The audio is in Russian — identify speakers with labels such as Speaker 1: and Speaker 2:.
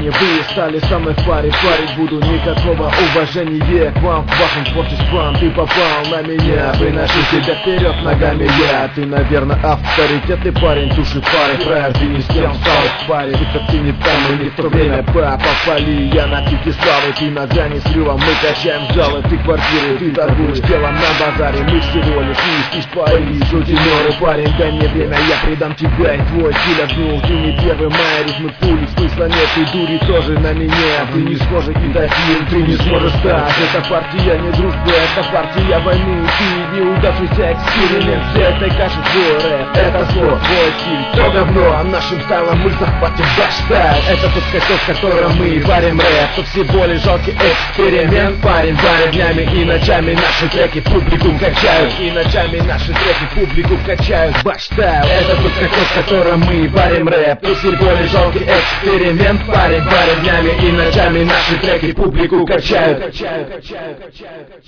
Speaker 1: внимание, вы стали со мной в паре. Парить буду, никакого уважения к вам, к вашим творчествам. Ты попал на меня, выношу тебя вперед ногами я. Ты, наверное, авторитетный парень, туши пары. Фраер, ты не с кем стал в паре. Это ты не там или в то время попали. Я на пике славы, ты на грани срыва. Мы качаем залы, ты квартиры, ты торгуешь делом на базаре. Мы всего лишь не спишь пари, сутенеры. Парень, дай мне время, я предам тебя. И твой стиль отгнул, ты не первый, мои ритмы пули. Смысла нет, и дури тоже на меня. Ты не сможешь и таким, ты не сможешь стать. Это партия не дружбы, это партия войны. Ты неудавшийся эксперимент, все этой каши твой рэп. Это слово, твой стиль, то говно. А нашим стайлом мы захватим ваш стайл. Это тот котел, в котором мы варим рэп. Тут всего лишь жалкий эксперимент. Парень варит днями и ночами наши треки публику качают. И ночами наши треки публику качают. Ваш стайл, это тот котел, в котором мы варим рэп. Тут всего лишь жалкий эксперимент. Парень варит днями и ночами наши треки публику качают.